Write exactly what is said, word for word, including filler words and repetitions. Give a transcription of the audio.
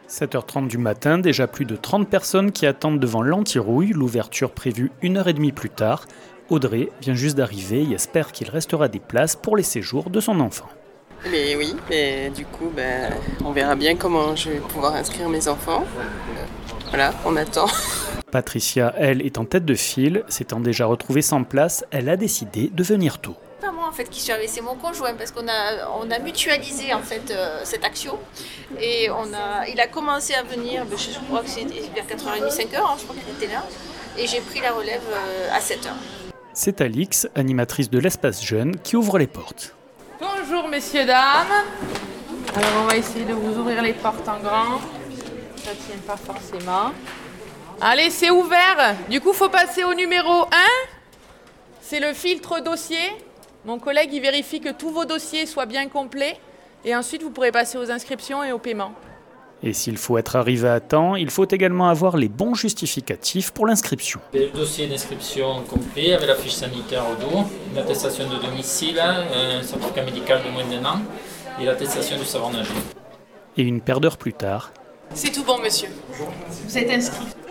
sept heures trente du matin, déjà plus de trente personnes qui attendent devant l'Antirouille, l'ouverture prévue une heure trente plus tard. Audrey vient juste d'arriver et espère qu'il restera des places pour les séjours de son enfant. Mais oui, mais du coup, ben, on verra bien comment je vais pouvoir inscrire mes enfants. Voilà, on attend. Patricia, elle, est en tête de file. S'étant déjà retrouvée sans place, elle a décidé de venir tôt. Pas moi en fait qui suis arrivée, c'est mon conjoint parce qu'on a, on a mutualisé en fait euh, cette action et on a, il a commencé à venir, ben, je crois que c'était vers quatre heures trente, cinq heures, hein, je crois qu'il était là, et j'ai pris la relève euh, à sept heures. C'est Alix, animatrice de l'espace jeune, qui ouvre les portes. Bonjour messieurs, dames. Alors on va essayer de vous ouvrir les portes en grand. Ça tient pas forcément. Allez, c'est ouvert. Du coup, faut passer au numéro un. C'est le filtre dossier. Mon collègue, il vérifie que tous vos dossiers soient bien complets. Et ensuite, vous pourrez passer aux inscriptions et au paiement. Et s'il faut être arrivé à temps, il faut également avoir les bons justificatifs pour l'inscription. Le dossier d'inscription complet avec la fiche sanitaire au dos, une attestation de domicile, un certificat médical de moins d'un an et l'attestation du savoir nager. Et une paire d'heures plus tard... C'est tout bon, monsieur. Vous êtes inscrit.